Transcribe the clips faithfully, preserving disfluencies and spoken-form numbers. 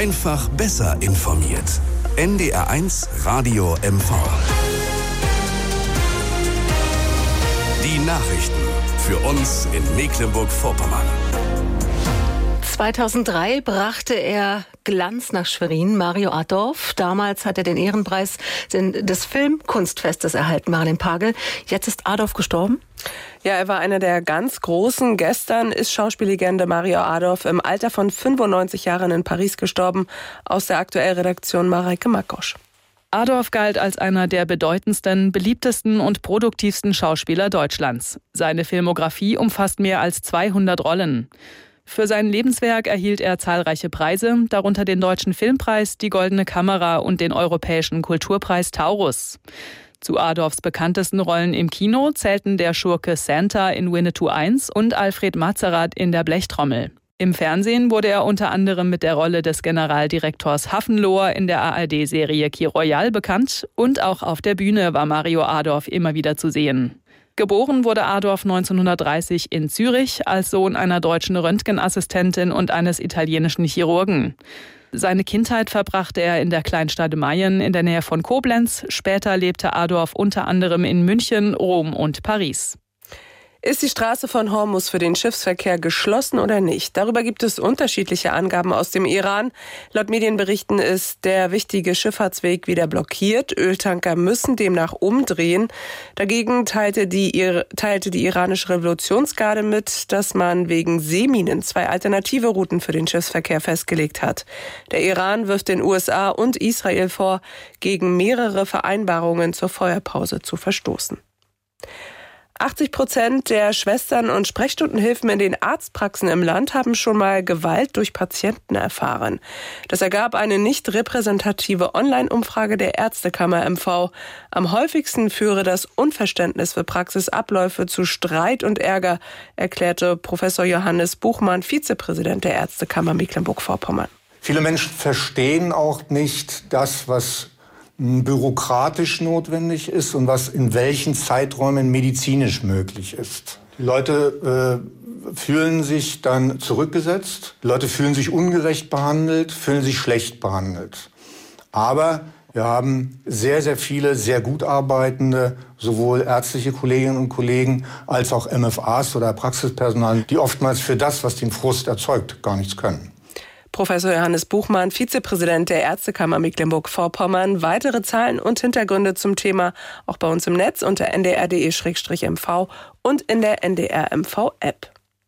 Einfach besser informiert. N D R eins Radio M V. Die Nachrichten für uns in Mecklenburg-Vorpommern. zweitausenddrei brachte er Glanz nach Schwerin, Mario Adorf. Damals hat er den Ehrenpreis des Filmkunstfestes erhalten, Marlene Pagel. Jetzt ist Adorf gestorben? Ja, er war einer der ganz Großen. Gestern ist Schauspiellegende Mario Adorf im Alter von fünfundneunzig Jahren in Paris gestorben. Aus der Aktuellredaktion Mareike Makosch. Adorf galt als einer der bedeutendsten, beliebtesten und produktivsten Schauspieler Deutschlands. Seine Filmografie umfasst mehr als zweihundert Rollen. Für sein Lebenswerk erhielt er zahlreiche Preise, darunter den Deutschen Filmpreis, die Goldene Kamera und den Europäischen Kulturpreis Taurus. Zu Adorfs bekanntesten Rollen im Kino zählten der Schurke Santa in Winnetou eins und Alfred Matzerath in Der Blechtrommel. Im Fernsehen wurde er unter anderem mit der Rolle des Generaldirektors Hafenlohr in der A R D-Serie Key Royal bekannt und auch auf der Bühne war Mario Adorf immer wieder zu sehen. Geboren wurde Adorf neunzehnhundertdreißig in Zürich als Sohn einer deutschen Röntgenassistentin und eines italienischen Chirurgen. Seine Kindheit verbrachte er in der Kleinstadt Mayen in der Nähe von Koblenz. Später lebte Adorf unter anderem in München, Rom und Paris. Ist die Straße von Hormuz für den Schiffsverkehr geschlossen oder nicht? Darüber gibt es unterschiedliche Angaben aus dem Iran. Laut Medienberichten ist der wichtige Schifffahrtsweg wieder blockiert. Öltanker müssen demnach umdrehen. Dagegen teilte die, teilte die iranische Revolutionsgarde mit, dass man wegen Seeminen zwei alternative Routen für den Schiffsverkehr festgelegt hat. Der Iran wirft den U S A und Israel vor, gegen mehrere Vereinbarungen zur Feuerpause zu verstoßen. achtzig Prozent der Schwestern und Sprechstundenhilfen in den Arztpraxen im Land haben schon mal Gewalt durch Patienten erfahren. Das ergab eine nicht repräsentative Online-Umfrage der Ärztekammer M V. Am häufigsten führe das Unverständnis für Praxisabläufe zu Streit und Ärger, erklärte Professor Johannes Buchmann, Vizepräsident der Ärztekammer Mecklenburg-Vorpommern. Viele Menschen verstehen auch nicht das, was bürokratisch notwendig ist und was in welchen Zeiträumen medizinisch möglich ist. Die Leute äh, fühlen sich dann zurückgesetzt, die Leute fühlen sich ungerecht behandelt, fühlen sich schlecht behandelt. Aber wir haben sehr, sehr viele sehr gut arbeitende, sowohl ärztliche Kolleginnen und Kollegen als auch M F As oder Praxispersonal, die oftmals für das, was den Frust erzeugt, gar nichts können. Professor Johannes Buchmann, Vizepräsident der Ärztekammer Mecklenburg-Vorpommern. Weitere Zahlen und Hintergründe zum Thema auch bei uns im Netz unter n d r punkt d e slash m v und in der N D R M V-App.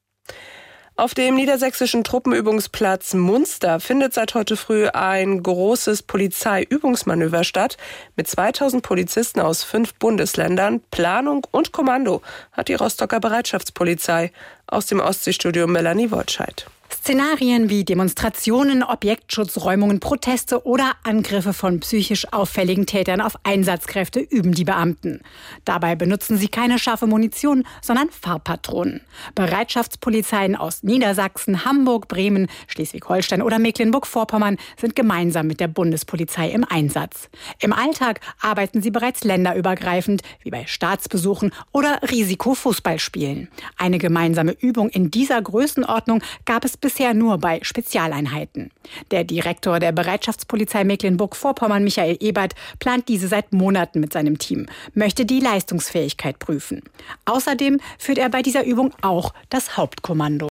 Auf dem niedersächsischen Truppenübungsplatz Munster findet seit heute früh ein großes Polizeiübungsmanöver statt. Mit zweitausend Polizisten aus fünf Bundesländern. Planung und Kommando hat die Rostocker Bereitschaftspolizei. Aus dem Ostseestudio Melanie Woltscheid. Szenarien wie Demonstrationen, Objektschutzräumungen, Proteste oder Angriffe von psychisch auffälligen Tätern auf Einsatzkräfte üben die Beamten. Dabei benutzen sie keine scharfe Munition, sondern Farbpatronen. Bereitschaftspolizeien aus Niedersachsen, Hamburg, Bremen, Schleswig-Holstein oder Mecklenburg-Vorpommern sind gemeinsam mit der Bundespolizei im Einsatz. Im Alltag arbeiten sie bereits länderübergreifend, wie bei Staatsbesuchen oder Risikofußballspielen. Eine gemeinsame Übung in dieser Größenordnung gab es bisher nur bei Spezialeinheiten. Der Direktor der Bereitschaftspolizei Mecklenburg-Vorpommern, Michael Ebert, plant diese seit Monaten mit seinem Team, möchte die Leistungsfähigkeit prüfen. Außerdem führt er bei dieser Übung auch das Hauptkommando.